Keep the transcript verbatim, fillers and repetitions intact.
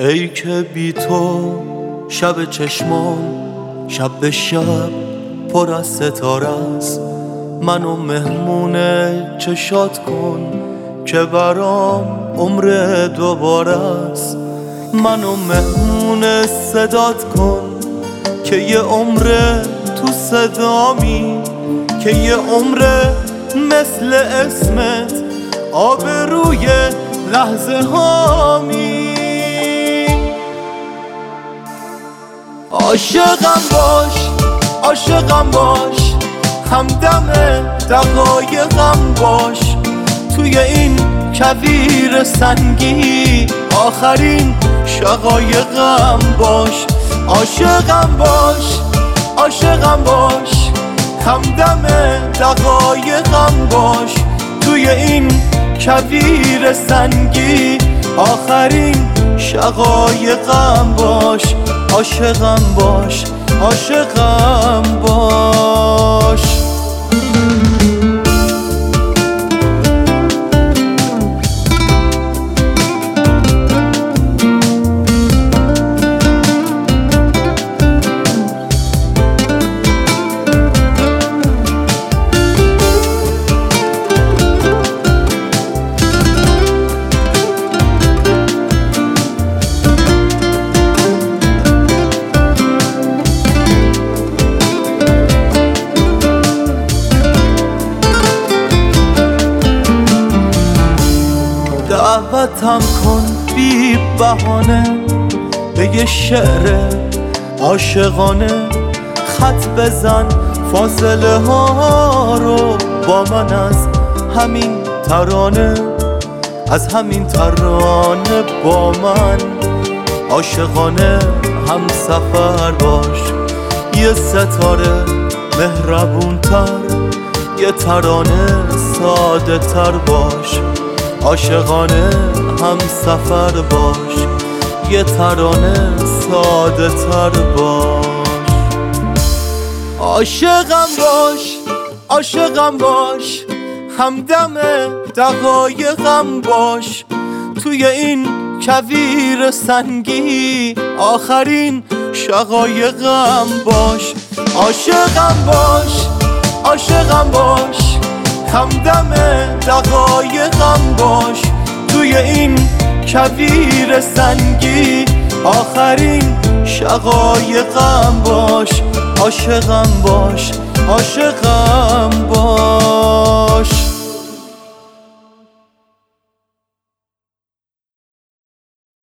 ای که بی تو شب چشمام شب به شب پر از ستاره است. منو مهمون چشات کن که برام عمر دوباره است. منو مهمون صدات کن که یه عمر تو صدامی، که یه عمر مثل اسمت آب روی لحظه هامی. عاشقم باش عاشقم باش، همدم دقایقم باش، توی این کویر سنگی آخرین شقایقم باش. عاشقم باش عاشقم باش، همدم دقایقم باش، توی این کویر سنگی آخرین شقایقم باش. عاشقم باش عاشقم باش. دعوتم کن بی بهانه به یه شعر عاشقانه، خط بزن فاصله ها رو با من از همین ترانه، از همین ترانه با من عاشقانه هم سفر باش. یه ستاره مهربون تر، یه ترانه ساده تر باش. عاشقانه هم سفر باش، یه ترانه ساده تر باش. عاشقم باش عاشقم باش، همدم دقایقم باش، توی این کویر سنگی آخرین شقایقم باش. عاشقم باش عاشقم باش، همدم دقایقم باش، توی این کویر سنگی آخرین شقایقم باش. عاشقم باش عاشقم